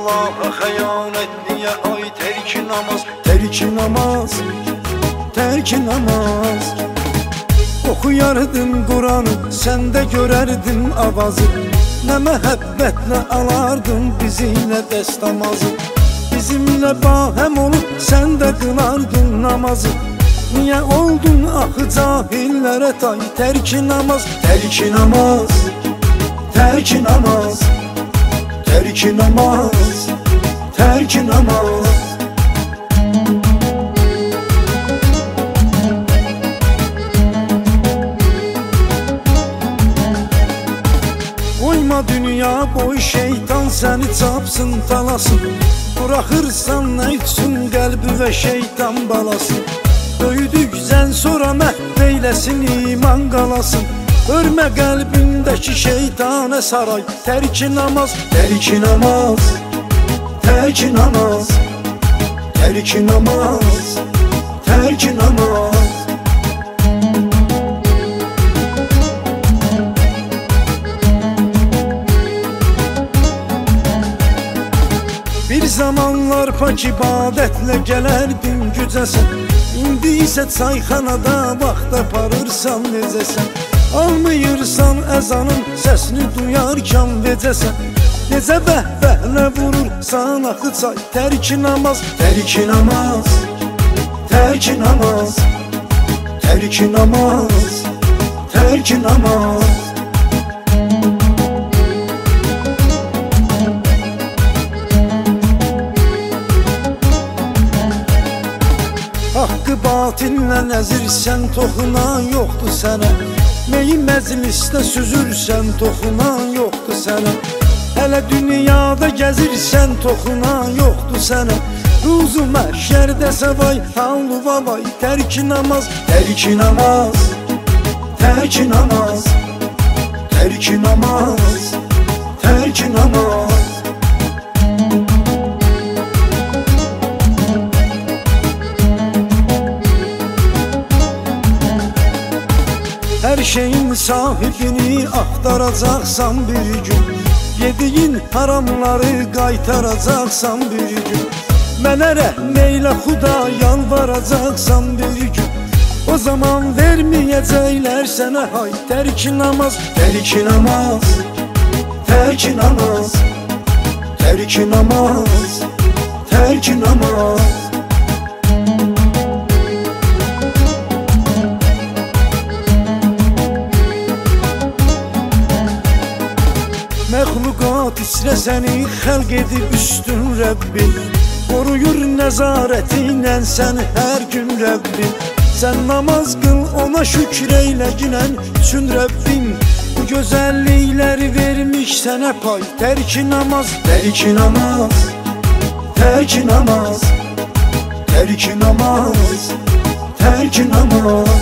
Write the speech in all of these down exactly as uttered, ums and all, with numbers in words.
Allah'a xəyanət niyə ay tərki namaz? Tərki namaz, tərki namaz. Oxuyardın Quranı, sən də görərdin avazı. Nə məhəbbətlə alardın bizimlə dəst namazı. Bizimlə bahəm olub sən də qılardın namazı. Niyə oldun axı cahillərə tay? Tərki namaz, tərki namaz, tərki namaz, tərki namaz, tərki namaz. Qoyma dünya boy şeytan səni çapsın talasın. Buraxırsan nə üçün qəlbi və şeytan balasın. Böyüdükcən sonra məhv eyləsin iman qalasın. Örmə qəlbindəki şeytanə saray. Tərki namaz, tərki namaz, tərki namaz, tərki namaz, tərki namaz. Bir zamanlar pak ibadətlə gələrdin gücəsən. İndi isə çayxanada vaxt aparırsan necəsən. Almıyırsan əzanın səsini duyarkən vecəsən. Necə bəhbəhlə vurursan axı çay. Tərki namaz, tərki namaz, tərki namaz, tərki namaz, tərki namaz. Haqqı batillə nəzirsən, toxunan yoxdur sənə. Meyi məclisdə süzürsən, toxunan yoxdur sənə. Hələ dünyada gəzirsən, toxunan yoxdur sənə. Ruzu məhşərdə səvay, hallu vavay. Tərki namaz, tərki namaz, tərki namaz, tərki namaz, tərki namaz. Hər şeyin sahibini axtaracaqsan bir gün. Yediyin haramları qaytaracaqsan bir gün. Mənə rəhm eylə xuda yalvaracaqsan bir gün. O zaman verməyəcəklər sənə hay. Tərki namaz, tərki namaz, tərki namaz, tərki namaz, tərki namaz. Məxluqat içrə səni xəlq edib üstün Rəbbin. Qoruyur nəzarəti ilə səni hər gün Rəbbin. Sən namaz qıl, ona şükr eylə ginən üçün Rəbbin. Bu gözəllikləri vermiş sənə pay. Tərki namaz, tərki namaz, tərki namaz, tərki namaz, tərki namaz.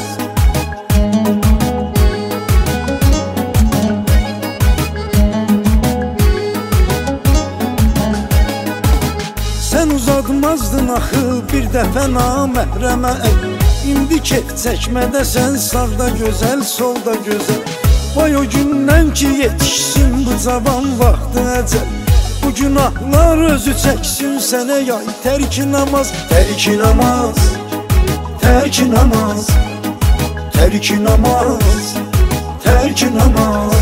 Sən uzatmazdın axı bir dəfə naməhrəmə əl. İndi kef çəkmədəsən, sağda gözəl, solda gözəl. Vay o gündən ki yetişsin bu cavan vaxtı əcəl. Bu günahlar özü çəksin sənə yay. Tərki namaz, tərki namaz, tərki namaz, tərki namaz, tərki namaz.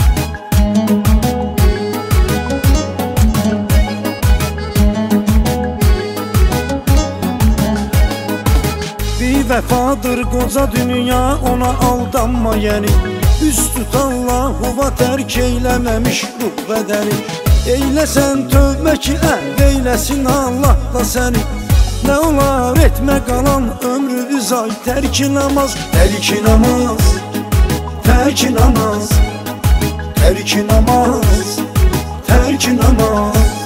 Vəfadır qoca dünya, ona aldanma yəni. Üst tut Allahuva tərk eyləməmiş ruh bədəni. Eyləsən tövbə ki əhv eyləsin Allah da səni. Nə olar etmə qalan ömrümüz ay. Tərki namaz, tərki namaz, tərki namaz, tərki namaz, tərki namaz.